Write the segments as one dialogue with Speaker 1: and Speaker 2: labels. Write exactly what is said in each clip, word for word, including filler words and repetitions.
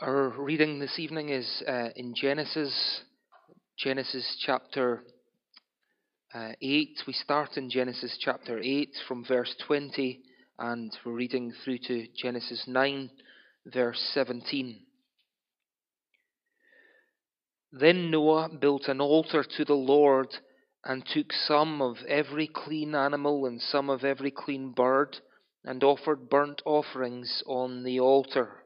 Speaker 1: Our reading this evening is uh, in Genesis, Genesis chapter uh, eight. We start in Genesis chapter eight from verse twenty, and we're reading through to Genesis nine, verse seventeen. Then Noah built an altar to the Lord, and took some of every clean animal and some of every clean bird, and offered burnt offerings on the altar.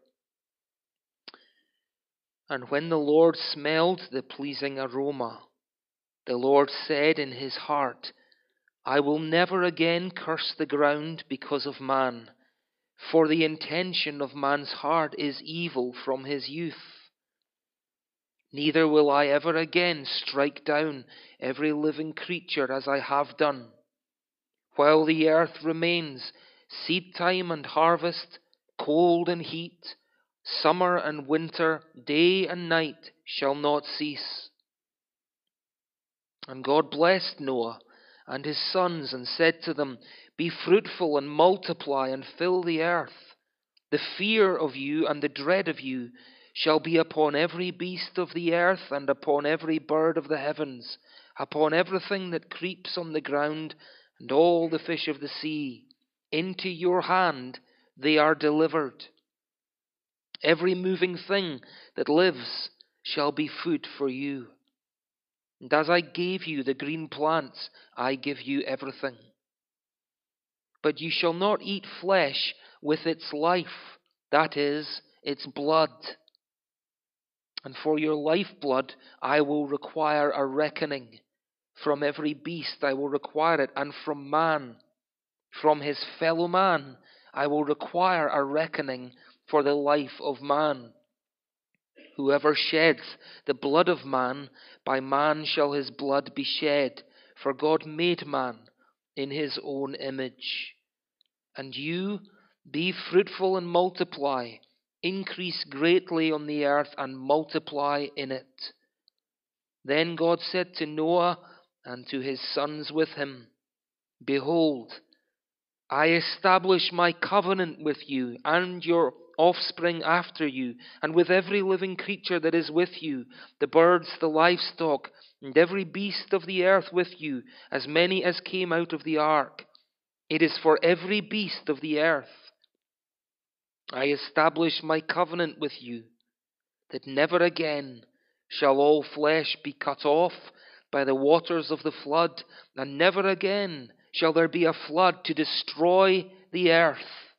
Speaker 1: And when the Lord smelled the pleasing aroma, the Lord said in his heart, I will never again curse the ground because of man, for the intention of man's heart is evil from his youth. Neither will I ever again strike down every living creature as I have done. While the earth remains, seed time and harvest, cold and heat, summer and winter, day and night shall not cease. And God blessed Noah and his sons and said to them, Be fruitful and multiply and fill the earth. The fear of you and the dread of you shall be upon every beast of the earth and upon every bird of the heavens, upon everything that creeps on the ground and all the fish of the sea. Into your hand they are delivered. Every moving thing that lives shall be food for you. And as I gave you the green plants, I give you everything. But you shall not eat flesh with its life, that is, its blood. And for your lifeblood I will require a reckoning. From every beast I will require it, and from man, from his fellow man, I will require a reckoning for the life of man. Whoever sheds the blood of man, by man shall his blood be shed, for God made man in his own image. And you, be fruitful and multiply, increase greatly on the earth and multiply in it. Then God said to Noah and to his sons with him, Behold, I establish my covenant with you and your offspring after you, and with every living creature that is with you, the birds, the livestock, and every beast of the earth with you, as many as came out of the ark. It is for every beast of the earth. I establish my covenant with you, that never again shall all flesh be cut off by the waters of the flood, and never again shall there be a flood to destroy the earth.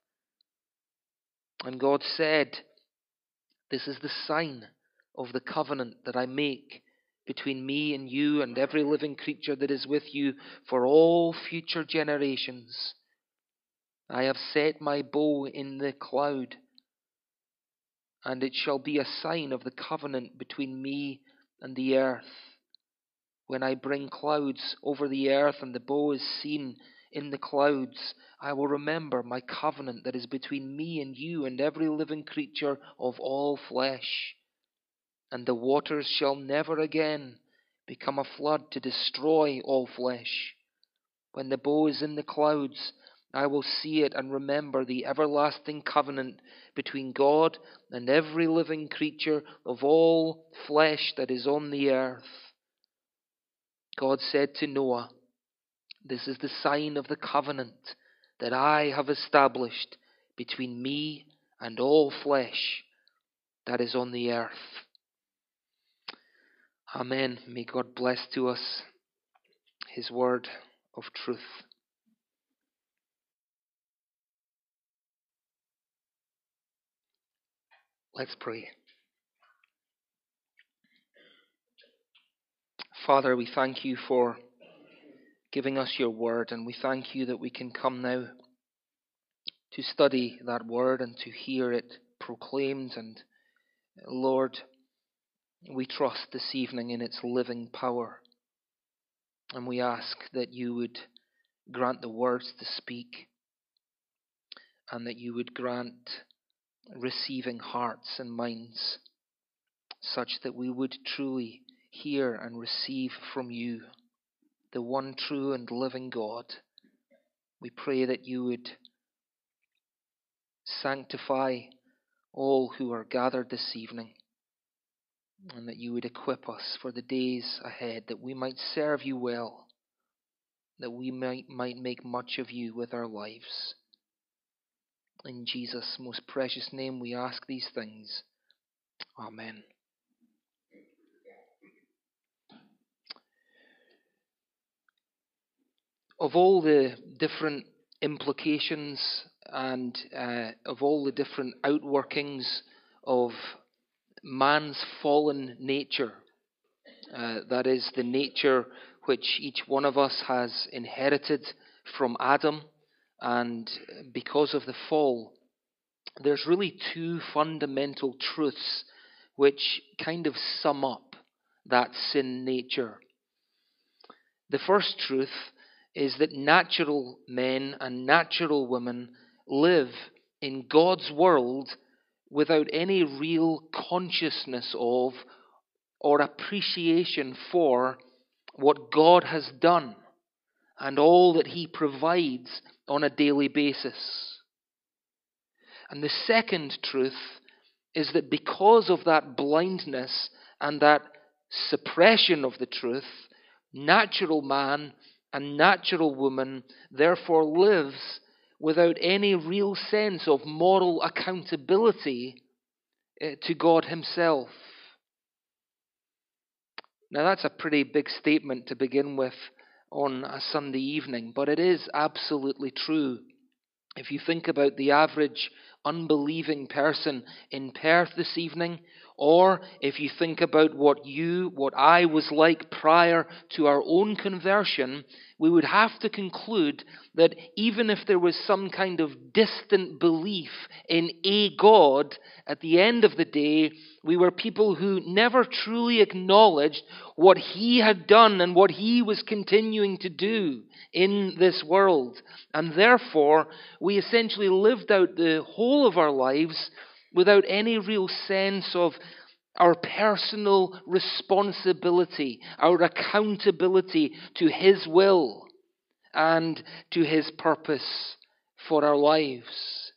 Speaker 1: And God said, This is the sign of the covenant that I make between me and you and every living creature that is with you for all future generations. I have set my bow in the cloud, and it shall be a sign of the covenant between me and the earth. When I bring clouds over the earth and the bow is seen in the clouds, I will remember my covenant that is between me and you and every living creature of all flesh. And the waters shall never again become a flood to destroy all flesh. When the bow is in the clouds, I will see it and remember the everlasting covenant between God and every living creature of all flesh that is on the earth. God said to Noah, This is the sign of the covenant that I have established between me and all flesh that is on the earth. Amen. May God bless to us his word of truth. Let's pray. Father, we thank you for giving us your word, and we thank you that we can come now to study that word and to hear it proclaimed. And Lord, we trust this evening in its living power, and we ask that you would grant the words to speak, and that you would grant receiving hearts and minds, such that we would truly hear and receive from you, the one true and living God. We pray that you would sanctify all who are gathered this evening, and that you would equip us for the days ahead, that we might serve you well, that we might, might make much of you with our lives. In Jesus' most precious name we ask these things. Amen. Of all the different implications and uh, of all the different outworkings of man's fallen nature, uh, that is, the nature which each one of us has inherited from Adam, and because of the fall, there's really two fundamental truths which kind of sum up that sin nature. The first truth is that natural men and natural women live in God's world without any real consciousness of or appreciation for what God has done and all that He provides on a daily basis. And the second truth is that because of that blindness and that suppression of the truth, natural man and natural woman therefore lives without any real sense of moral accountability to God Himself. Now that's a pretty big statement to begin with on a Sunday evening, but it is absolutely true. If you think about the average unbelieving person in Perth this evening, or if you think about what you, what I was like prior to our own conversion, we would have to conclude that even if there was some kind of distant belief in a God, at the end of the day, we were people who never truly acknowledged what He had done and what He was continuing to do in this world. And therefore, we essentially lived out the whole of our lives without any real sense of our personal responsibility, our accountability to His will and to His purpose for our lives.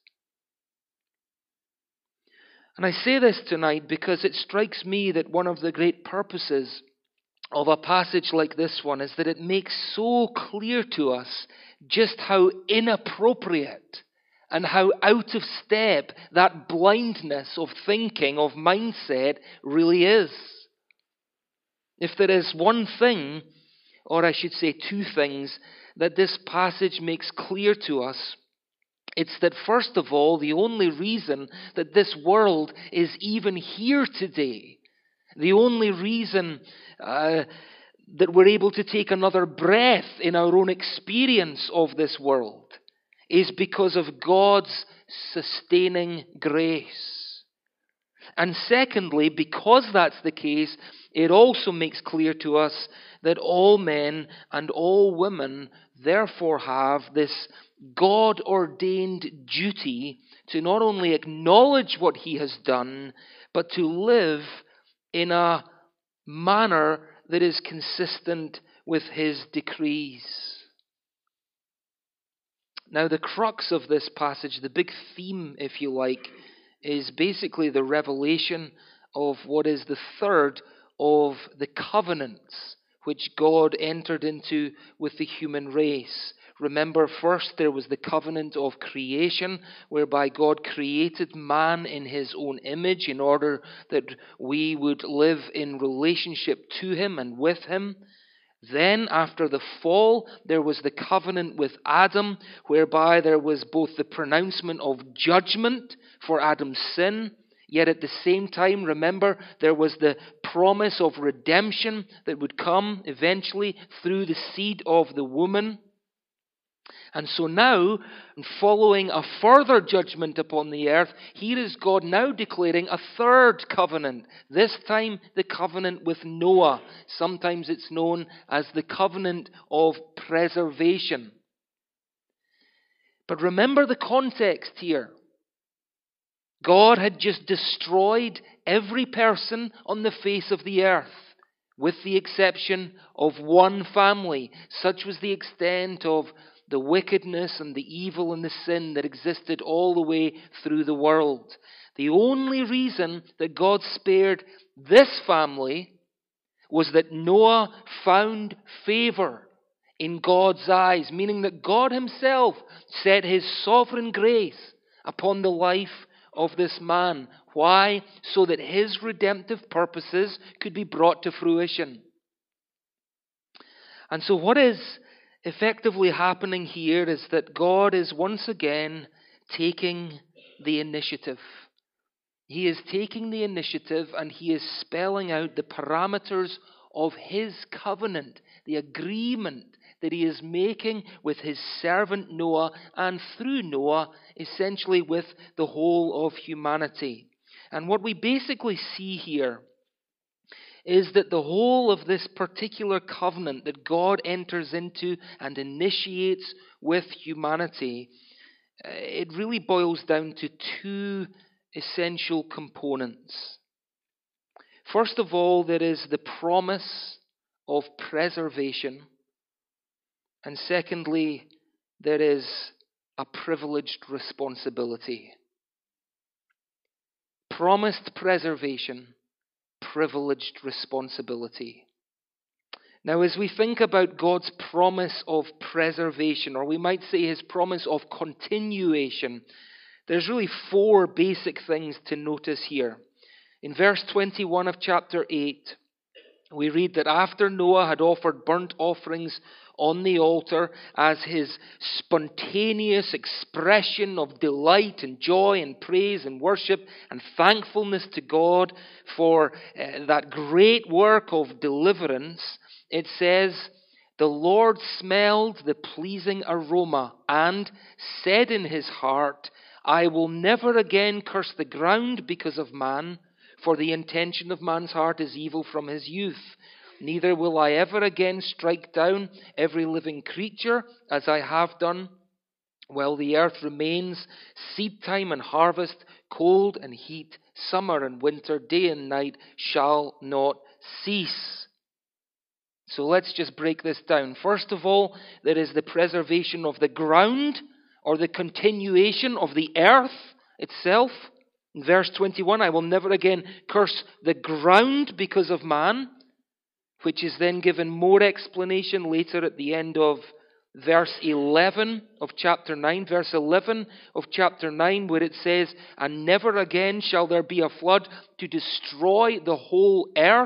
Speaker 1: And I say this tonight because it strikes me that one of the great purposes of a passage like this one is that it makes so clear to us just how inappropriate and how out of step that blindness of thinking, of mindset, really is. If there is one thing, or I should say two things, that this passage makes clear to us, it's that first of all, the only reason that this world is even here today, the only reason uh, that we're able to take another breath in our own experience of this world, is because of God's sustaining grace. And secondly, because that's the case, it also makes clear to us that all men and all women therefore have this God-ordained duty to not only acknowledge what He has done, but to live in a manner that is consistent with His decrees. Now, the crux of this passage, the big theme, if you like, is basically the revelation of what is the third of the covenants which God entered into with the human race. Remember, first there was the covenant of creation, whereby God created man in His own image in order that we would live in relationship to Him and with Him. Then, after the fall, there was the covenant with Adam, whereby there was both the pronouncement of judgment for Adam's sin, yet at the same time, remember, there was the promise of redemption that would come eventually through the seed of the woman. And so now, following a further judgment upon the earth, here is God now declaring a third covenant. This time, the covenant with Noah. Sometimes it's known as the covenant of preservation. But remember the context here. God had just destroyed every person on the face of the earth, with the exception of one family. Such was the extent of the wickedness and the evil and the sin that existed all the way through the world. The only reason that God spared this family was that Noah found favor in God's eyes, meaning that God himself set his sovereign grace upon the life of this man. Why? So that his redemptive purposes could be brought to fruition. And so what is effectively happening here is that God is once again taking the initiative. He is taking the initiative and he is spelling out the parameters of his covenant, the agreement that he is making with his servant Noah and through Noah, essentially with the whole of humanity. And what we basically see here is that the whole of this particular covenant that God enters into and initiates with humanity, it really boils down to two essential components. First of all, there is the promise of preservation. And secondly, there is a privileged responsibility. Promised preservation, privileged responsibility. Now, as we think about God's promise of preservation, or we might say his promise of continuation, there's really four basic things to notice here. In verse twenty-one of chapter eight, we read that after Noah had offered burnt offerings on the altar as his spontaneous expression of delight and joy and praise and worship and thankfulness to God for uh, that great work of deliverance, it says, "The Lord smelled the pleasing aroma and said in his heart, I will never again curse the ground because of man, for the intention of man's heart is evil from his youth. Neither will I ever again strike down every living creature as I have done. While the earth remains, seed time and harvest, cold and heat, summer and winter, day and night shall not cease." So let's just break this down. First of all, there is the preservation of the ground, or the continuation of the earth itself. In verse twenty-one, I will never again curse the ground because of man, which is then given more explanation later at the end of verse eleven of chapter nine. Verse eleven of chapter nine, where it says, "And never again shall there be a flood to destroy the whole earth."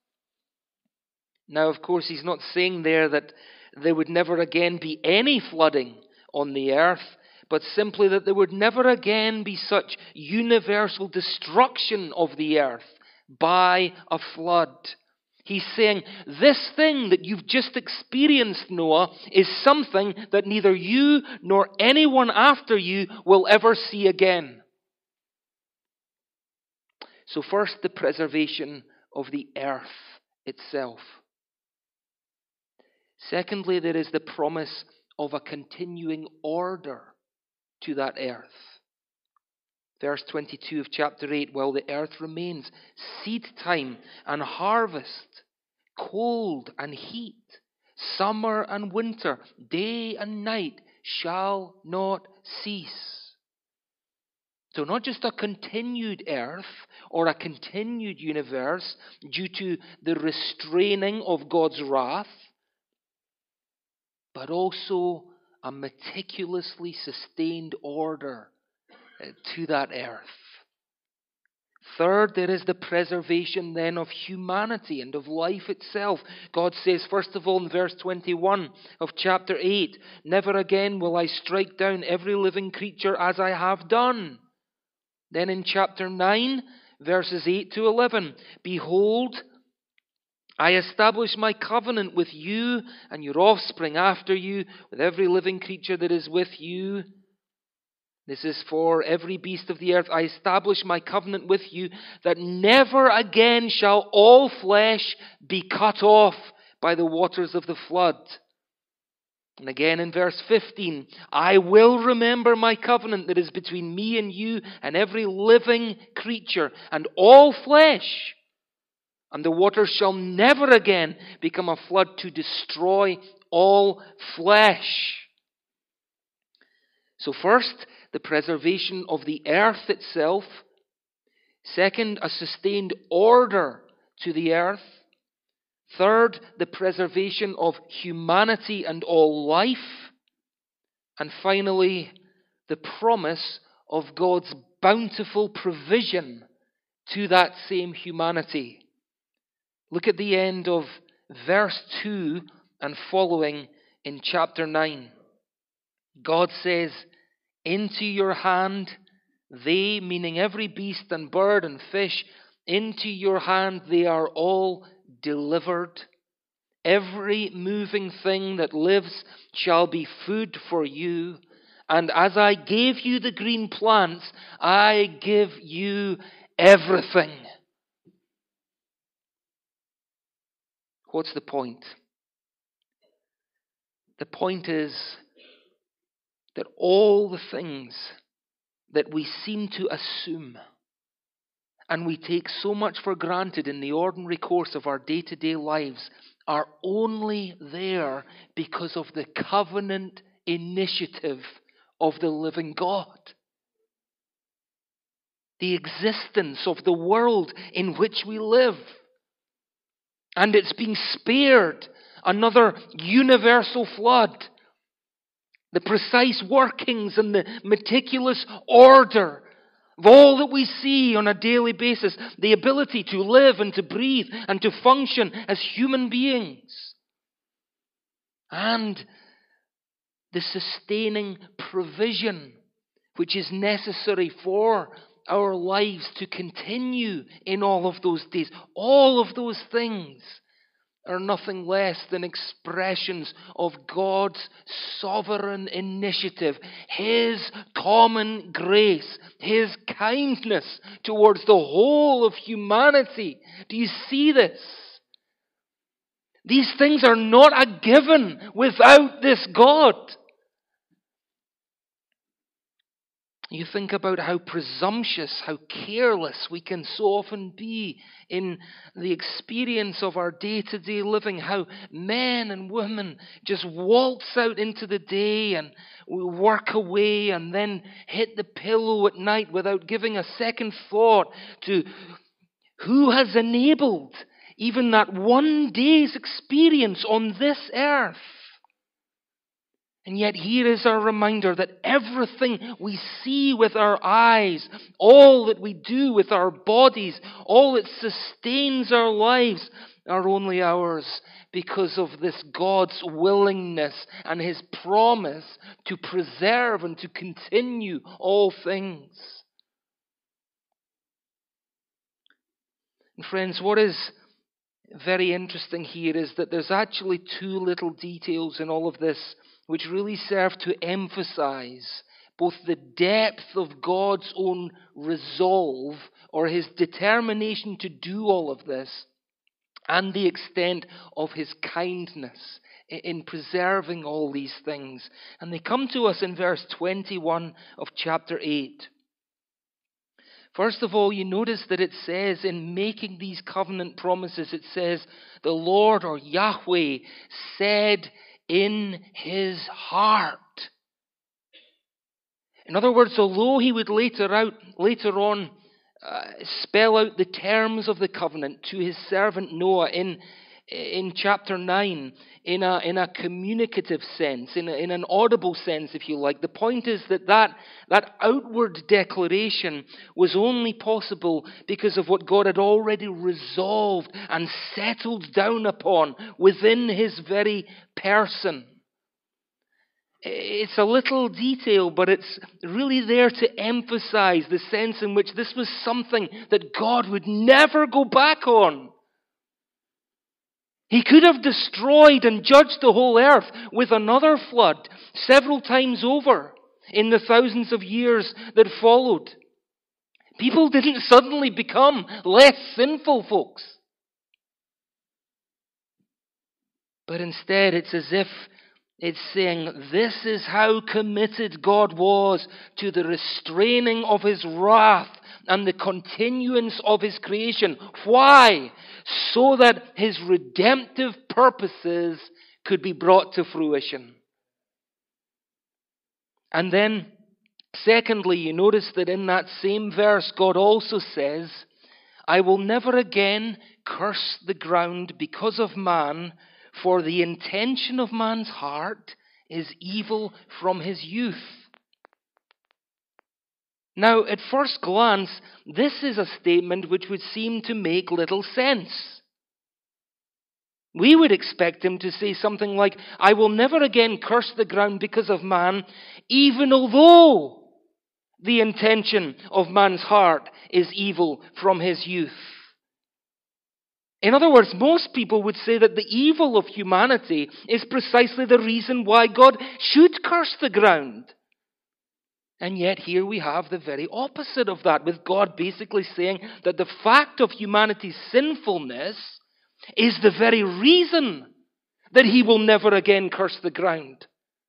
Speaker 1: Now, of course, he's not saying there that there would never again be any flooding on the earth, but simply that there would never again be such universal destruction of the earth by a flood. He's saying, this thing that you've just experienced, Noah, is something that neither you nor anyone after you will ever see again. So first, the preservation of the earth itself. Secondly, there is the promise of a continuing order to that earth. Verse twenty-two of chapter eight, while the earth remains, seed time and harvest, cold and heat, summer and winter, day and night shall not cease. So not just a continued earth or a continued universe due to the restraining of God's wrath, but also a meticulously sustained order to that earth. Third, there is the preservation then of humanity and of life itself. God says, first of all, in verse twenty-one of chapter eight, never again will I strike down every living creature as I have done. Then in chapter nine, verses eight to eleven, behold, I establish my covenant with you and your offspring after you, with every living creature that is with you. This is for every beast of the earth. I establish my covenant with you, that never again shall all flesh be cut off by the waters of the flood. And again in verse fifteen, I will remember my covenant that is between me and you and every living creature and all flesh. And the waters shall never again become a flood to destroy all flesh. So first, the preservation of the earth itself Second, a sustained order to the earth. Third, the preservation of humanity and all life. And finally, the promise of God's bountiful provision to that same humanity. Look at the end of verse two and following in chapter nine. God says, "Into your hand they," meaning every beast and bird and fish, "into your hand they are all delivered. Every moving thing that lives shall be food for you. And as I gave you the green plants, I give you everything." What's the point? The point is that all the things that we seem to assume and we take so much for granted in the ordinary course of our day-to-day lives are only there because of the covenant initiative of the living God. The existence of the world in which we live. And it's being spared another universal flood. The precise workings and the meticulous order of all that we see on a daily basis. The ability to live and to breathe and to function as human beings. And the sustaining provision which is necessary for our lives to continue in all of those days. All of those things are nothing less than expressions of God's sovereign initiative, His common grace, His kindness towards the whole of humanity. Do you see this? These things are not a given without this God. You think about how presumptuous, how careless we can so often be in the experience of our day-to-day living, how men and women just waltz out into the day and we work away and then hit the pillow at night without giving a second thought to who has enabled even that one day's experience on this earth. And yet here is our reminder that everything we see with our eyes, all that we do with our bodies, all that sustains our lives are only ours because of this God's willingness and His promise to preserve and to continue all things. And friends, what is very interesting here is that there's actually two little details in all of this which really serve to emphasize both the depth of God's own resolve or His determination to do all of this and the extent of His kindness in preserving all these things. And they come to us in verse twenty-one of chapter eight. First of all, you notice that it says in making these covenant promises, it says, the Lord or Yahweh said in His heart. In other words, although He would later out, later on uh, spell out the terms of the covenant to His servant Noah in in chapter nine, in a in a communicative sense, in a, in an audible sense, if you like. The point is that, that that outward declaration was only possible because of what God had already resolved and settled down upon within His very person. It's a little detail, but it's really there to emphasize the sense in which this was something that God would never go back on. He could have destroyed and judged the whole earth with another flood several times over in the thousands of years that followed. People didn't suddenly become less sinful, folks. But instead, it's as if it's saying this is how committed God was to the restraining of His wrath and the continuance of His creation. Why? So that His redemptive purposes could be brought to fruition. And then Secondly, you notice that in that same verse, God also says, I will never again curse the ground because of man, for the intention of man's heart is evil from his youth. Now, at first glance, this is a statement which would seem to make little sense. We would expect him to say something like, I will never again curse the ground because of man, even although the intention of man's heart is evil from his youth. In other words, most people would say that the evil of humanity is precisely the reason why God should curse the ground. And yet here we have the very opposite of that, with God basically saying that the fact of humanity's sinfulness is the very reason that he will never again curse the ground.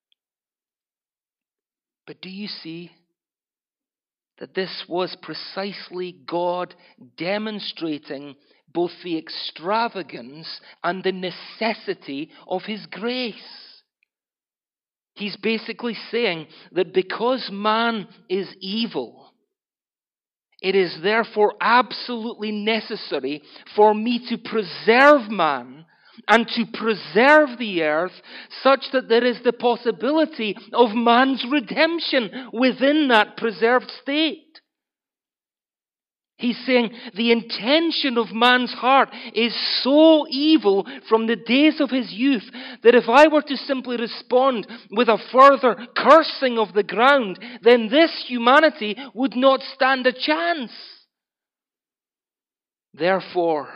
Speaker 1: But do you see that this was precisely God demonstrating both the extravagance and the necessity of his grace? He's basically saying that because man is evil, it is therefore absolutely necessary for me to preserve man and to preserve the earth such that there is the possibility of man's redemption within that preserved state. He's saying the intention of man's heart is so evil from the days of his youth that if I were to simply respond with a further cursing of the ground, then this humanity would not stand a chance. Therefore,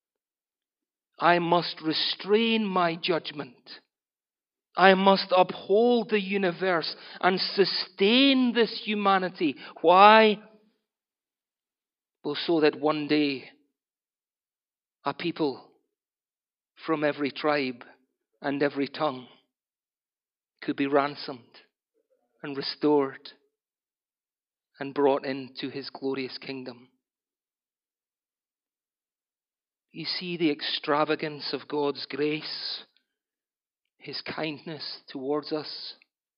Speaker 1: I must restrain my judgment. I must uphold the universe and sustain this humanity. Why? Well, so that one day a people from every tribe and every tongue could be ransomed and restored and brought into his glorious kingdom. You see the extravagance of God's grace, his kindness towards us.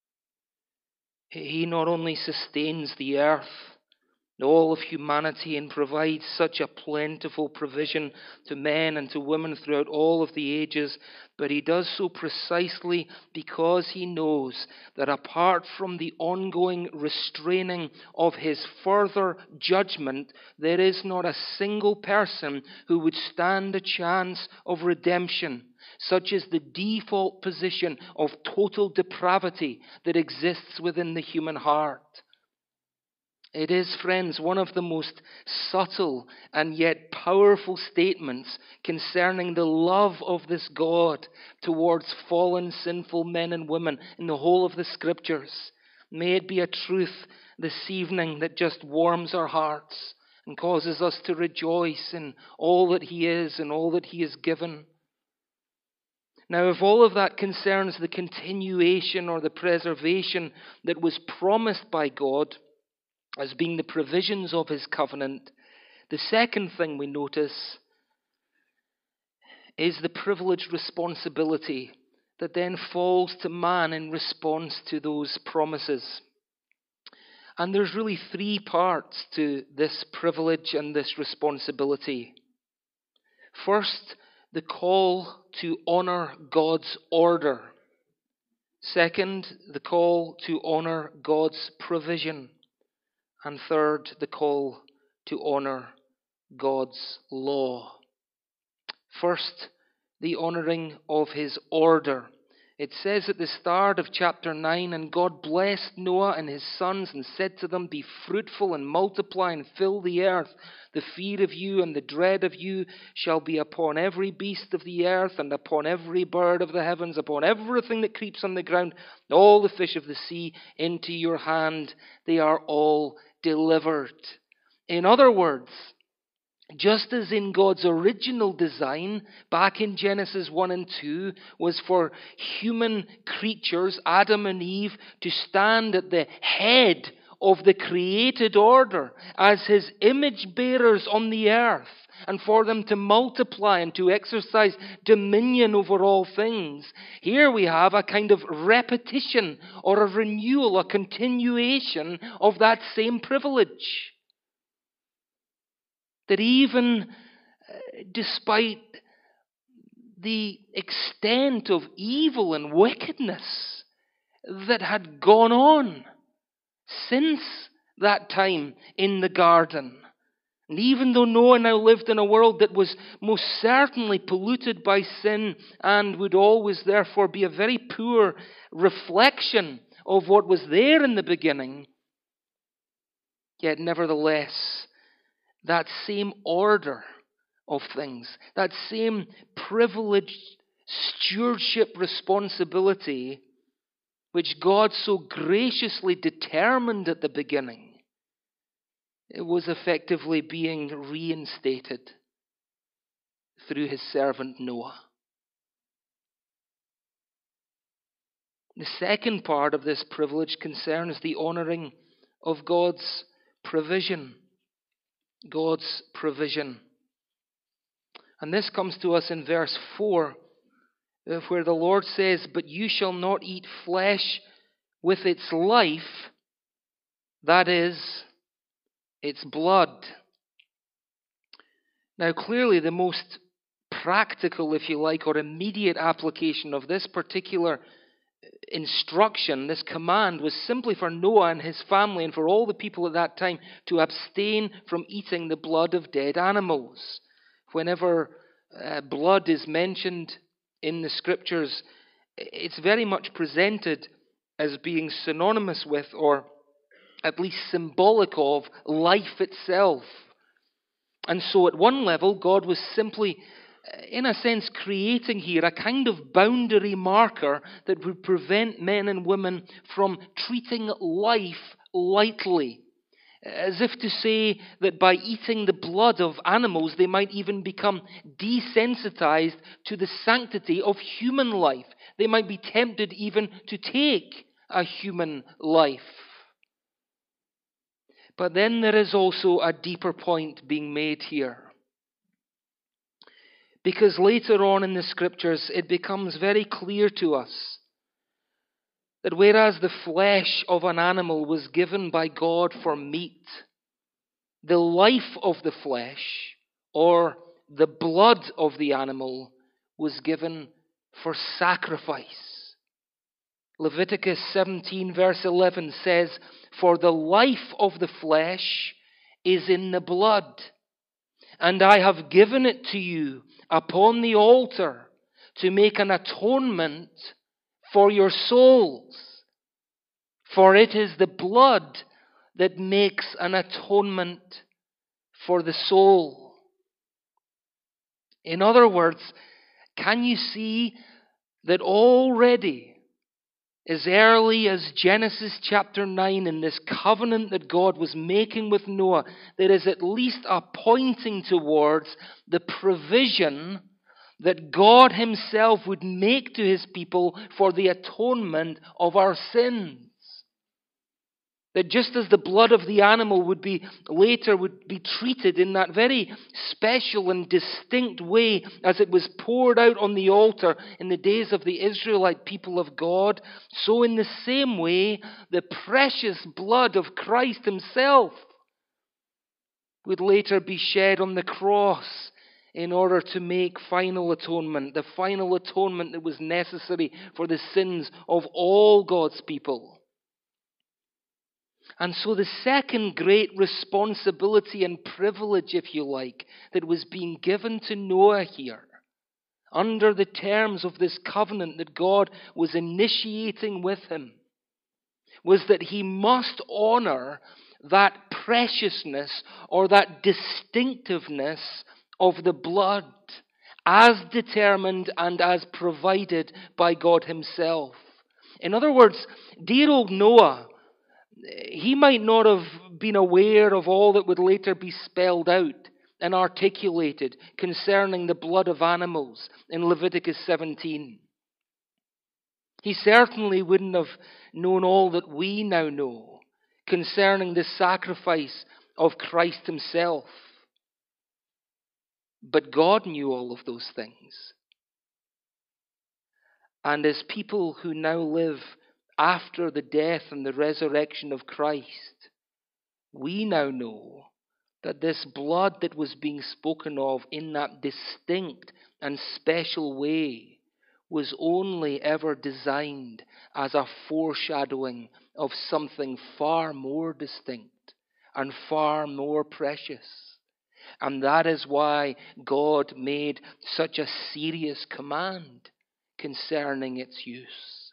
Speaker 1: He not only sustains the earth, all of humanity, and provides such a plentiful provision to men and to women throughout all of the ages, but he does so precisely because he knows that apart from the ongoing restraining of his further judgment, there is not a single person who would stand a chance of redemption. Such is the default position of total depravity that exists within the human heart. It is, friends, one of the most subtle and yet powerful statements concerning the love of this God towards fallen, sinful men and women in the whole of the Scriptures. May it be a truth this evening that just warms our hearts and causes us to rejoice in all that he is and all that he has given. Now, if all of that concerns the continuation or the preservation that was promised by God, as being the provisions of his covenant, the second thing we notice is the privileged responsibility that then falls to man in response to those promises. And there's really three parts to this privilege and this responsibility. First, the call to honor God's order. Second, the call to honor God's provision. And third, the call to honor God's law. First, the honoring of his order. It says at the start of chapter nine, and God blessed Noah and his sons and said to them, be fruitful and multiply and fill the earth. The fear of you and the dread of you shall be upon every beast of the earth and upon every bird of the heavens, upon everything that creeps on the ground, all the fish of the sea into your hand. They are all delivered. In other words, just as in God's original design, back in Genesis one and two, was for human creatures, Adam and Eve, to stand at the head of the created order as his image bearers on the earth, and for them to multiply and to exercise dominion over all things. Here we have a kind of repetition or a renewal, a continuation of that same privilege. That even uh, despite the extent of evil and wickedness that had gone on since that time in the garden, and even though Noah now lived in a world that was most certainly polluted by sin and would always therefore be a very poor reflection of what was there in the beginning, yet nevertheless, that same order of things, that same privileged stewardship responsibility which God so graciously determined at the beginning, it was effectively being reinstated through his servant Noah. The second part of this privilege concerns the honoring of God's provision. God's provision. And this comes to us in verse four, where the Lord says, "But you shall not eat flesh with its life, that is, its blood." Now, clearly the most practical, if you like, or immediate application of this particular instruction, this command, was simply for Noah and his family and for all the people at that time to abstain from eating the blood of dead animals. Whenever uh, blood is mentioned in the scriptures, it's very much presented as being synonymous with, or at least symbolic of, life itself. And so at one level, God was simply, in a sense, creating here a kind of boundary marker that would prevent men and women from treating life lightly. As if to say that by eating the blood of animals, they might even become desensitized to the sanctity of human life. They might be tempted even to take a human life. But then there is also a deeper point being made here. Because later on in the scriptures, it becomes very clear to us that whereas the flesh of an animal was given by God for meat, the life of the flesh, or the blood of the animal, was given for sacrifice. Leviticus seventeen verse eleven says, "For the life of the flesh is in the blood, and I have given it to you upon the altar to make an atonement for your souls. For it is the blood that makes an atonement for the soul." In other words, can you see that already, as early as Genesis chapter nine, in this covenant that God was making with Noah, there is at least a pointing towards the provision that God himself would make to his people for the atonement of our sins. That just as the blood of the animal would be later would be treated in that very special and distinct way as it was poured out on the altar in the days of the Israelite people of God, so in the same way the precious blood of Christ himself would later be shed on the cross in order to make final atonement, the final atonement that was necessary for the sins of all God's people. And so the second great responsibility and privilege, if you like, that was being given to Noah here, under the terms of this covenant that God was initiating with him, was that he must honor that preciousness or that distinctiveness of the blood as determined and as provided by God himself. In other words, dear old Noah, he might not have been aware of all that would later be spelled out and articulated concerning the blood of animals in Leviticus seventeen. He certainly wouldn't have known all that we now know concerning the sacrifice of Christ himself. But God knew all of those things. And as people who now live after the death and the resurrection of Christ, we now know that this blood that was being spoken of in that distinct and special way was only ever designed as a foreshadowing of something far more distinct and far more precious. And that is why God made such a serious command concerning its use.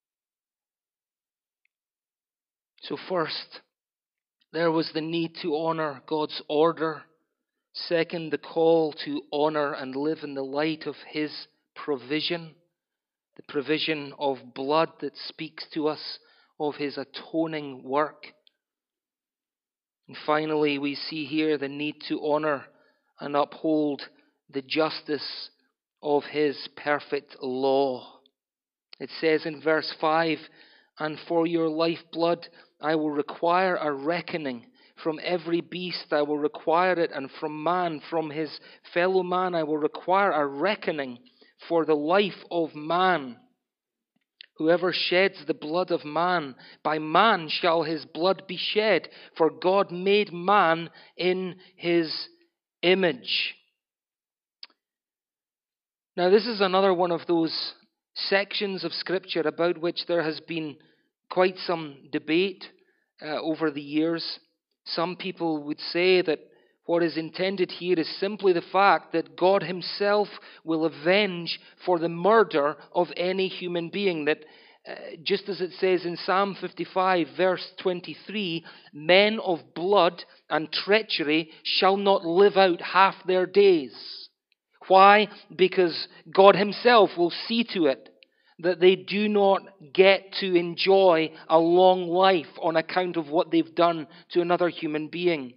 Speaker 1: So first, there was the need to honor God's order. Second, the call to honor and live in the light of His provision, the provision of blood that speaks to us of His atoning work. And finally, we see here the need to honor and uphold the justice of His perfect law. It says in verse five, "And for your lifeblood I will require a reckoning. From every beast I will require it, and from man, from his fellow man, I will require a reckoning for the life of man. Whoever sheds the blood of man, by man shall his blood be shed, for God made man in His image." Now, this is another one of those sections of Scripture about which there has been quite some debate uh, over the years. Some people would say that what is intended here is simply the fact that God Himself will avenge for the murder of any human being. That uh, just as it says in Psalm fifty-five, verse twenty-three, "Men of blood and treachery shall not live out half their days." Why? Because God Himself will see to it that they do not get to enjoy a long life on account of what they've done to another human being.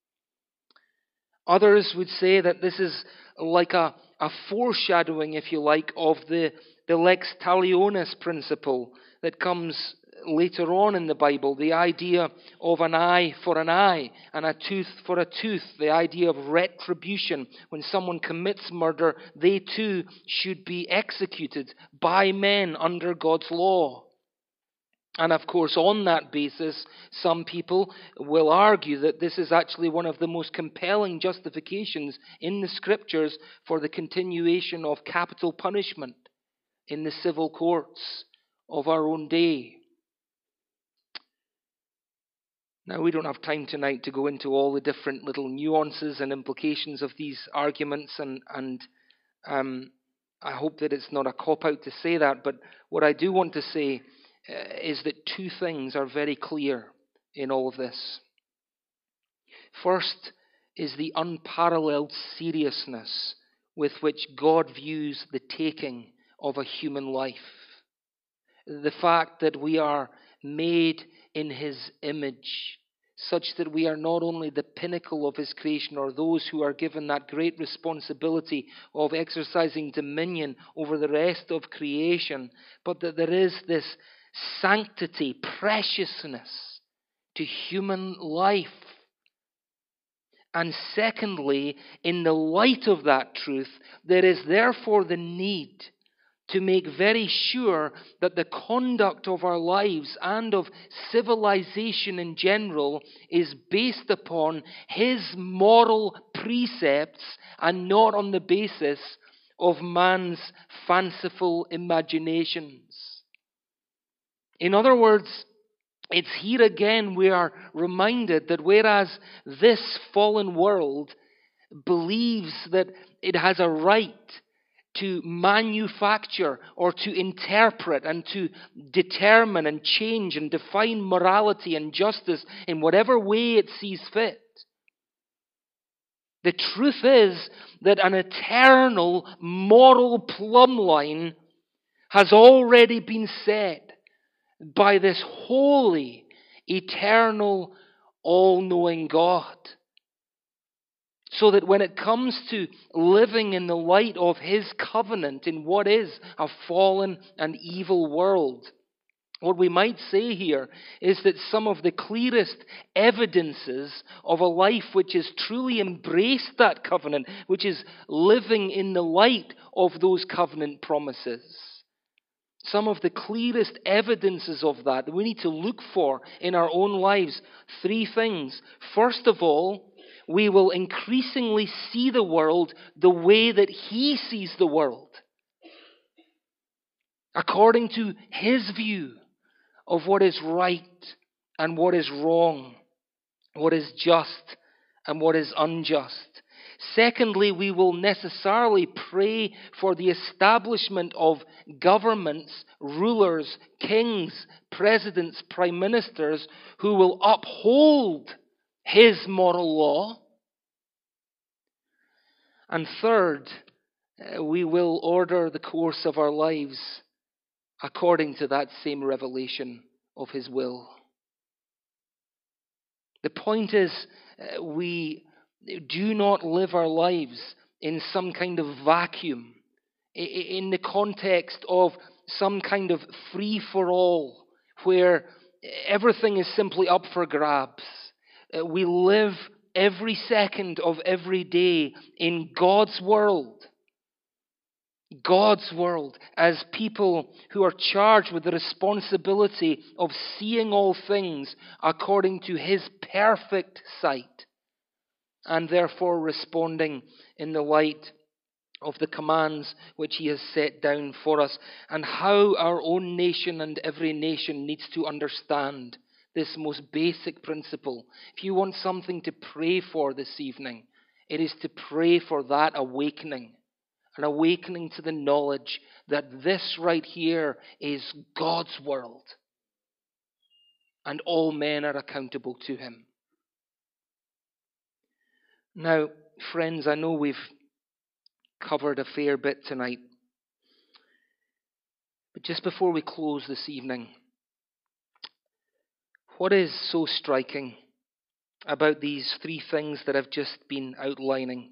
Speaker 1: Others would say that this is like a, a foreshadowing, if you like, of the, the lex talionis principle that comes later on in the Bible, the idea of an eye for an eye and a tooth for a tooth, the idea of retribution. When someone commits murder, they too should be executed by men under God's law. And of course, on that basis, some people will argue that this is actually one of the most compelling justifications in the Scriptures for the continuation of capital punishment in the civil courts of our own day. Now, we don't have time tonight to go into all the different little nuances and implications of these arguments, and, and um, I hope that it's not a cop-out to say that, but what I do want to say uh, is that two things are very clear in all of this. First is the unparalleled seriousness with which God views the taking of a human life. The fact that we are made in His image, such that we are not only the pinnacle of His creation, or those who are given that great responsibility of exercising dominion over the rest of creation, but that there is this sanctity, preciousness to human life. And secondly, in the light of that truth, there is therefore the need to make very sure that the conduct of our lives and of civilization in general is based upon His moral precepts and not on the basis of man's fanciful imaginations. In other words, it's here again we are reminded that whereas this fallen world believes that it has a right to manufacture or to interpret and to determine and change and define morality and justice in whatever way it sees fit, the truth is that an eternal moral plumb line has already been set by this holy, eternal, all-knowing God. So that when it comes to living in the light of His covenant in what is a fallen and evil world, What we might say here is that some of the clearest evidences of a life which has truly embraced that covenant, which is living in the light of those covenant promises, some of the clearest evidences of that that we need to look for in our own lives, three things. First of all, we will increasingly see the world the way that He sees the world, according to His view of what is right and what is wrong, what is just and what is unjust. Secondly, we will necessarily pray for the establishment of governments, rulers, kings, presidents, prime ministers who will uphold His moral law. And third, we will order the course of our lives according to that same revelation of His will. The point is, uh, we do not live our lives in some kind of vacuum, in the context of some kind of free-for-all, where everything is simply up for grabs. Uh, we live every second of every day in God's world. God's world, as people who are charged with the responsibility of seeing all things according to His perfect sight, and therefore responding in the light of the commands which He has set down for us, and how our own nation and every nation needs to understand this most basic principle. If you want something to pray for this evening, it is to pray for that awakening. An awakening to the knowledge that this right here is God's world, and all men are accountable to Him. Now, friends, I know we've covered a fair bit tonight, but just before we close this evening, what is so striking about these three things that I've just been outlining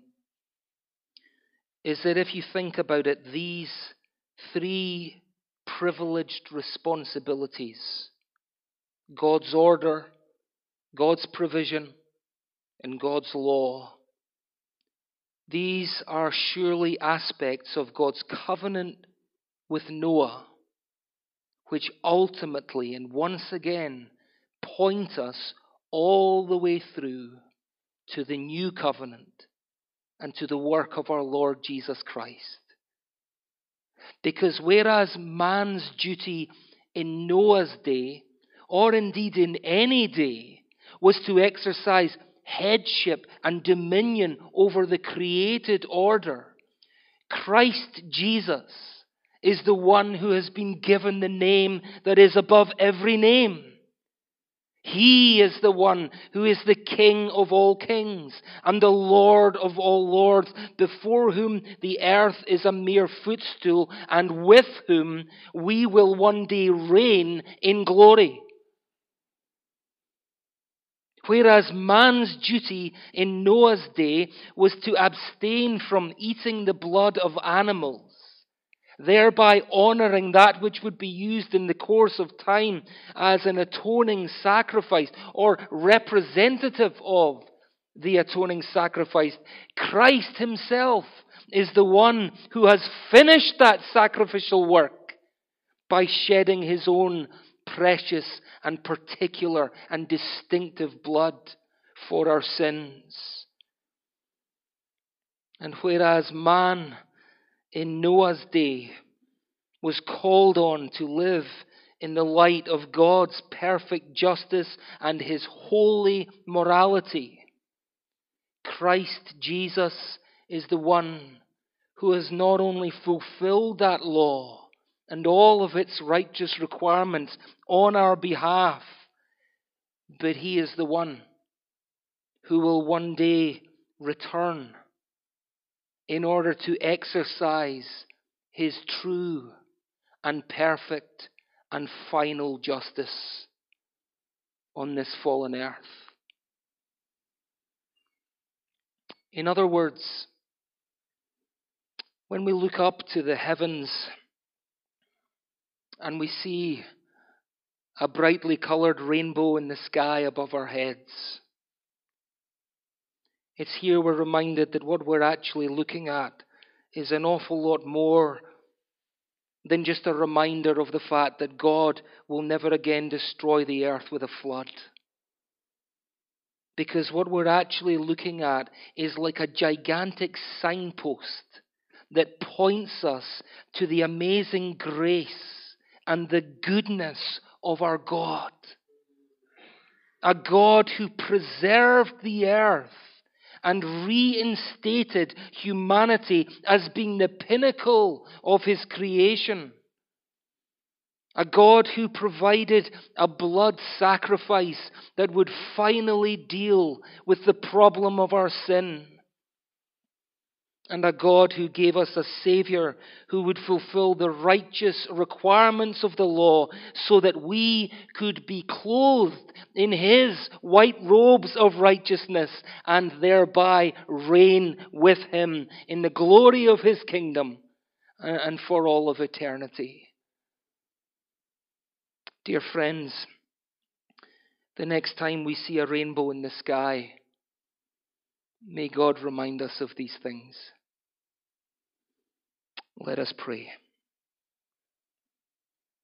Speaker 1: is that if you think about it, these three privileged responsibilities, God's order, God's provision, and God's law, these are surely aspects of God's covenant with Noah, which ultimately and once again point us all the way through to the new covenant and to the work of our Lord Jesus Christ. Because whereas man's duty in Noah's day, or indeed in any day, was to exercise headship and dominion over the created order, Christ Jesus is the one who has been given the name that is above every name. He is the one who is the King of all kings and the Lord of all lords, before whom the earth is a mere footstool, and with whom we will one day reign in glory. Whereas man's duty in Noah's day was to abstain from eating the blood of animals, thereby honouring that which would be used in the course of time as an atoning sacrifice or representative of the atoning sacrifice, Christ Himself is the one who has finished that sacrificial work by shedding His own precious and particular and distinctive blood for our sins. And whereas man in Noah's day was called on to live in the light of God's perfect justice and His holy morality, Christ Jesus is the one who has not only fulfilled that law and all of its righteous requirements on our behalf, but He is the one who will one day return in order to exercise His true and perfect and final justice on this fallen earth. In other words, when we look up to the heavens and we see a brightly coloured rainbow in the sky above our heads. It's here we're reminded that what we're actually looking at is an awful lot more than just a reminder of the fact that God will never again destroy the earth with a flood. Because what we're actually looking at is like a gigantic signpost that points us to the amazing grace and the goodness of our God. A God who preserved the earth and reinstated humanity as being the pinnacle of his creation. A God who provided a blood sacrifice that would finally deal with the problem of our sin. And a God who gave us a Saviour who would fulfill the righteous requirements of the law so that we could be clothed in his white robes of righteousness and thereby reign with him in the glory of his kingdom and for all of eternity. Dear friends, the next time we see a rainbow in the sky, may God remind us of these things. Let us pray.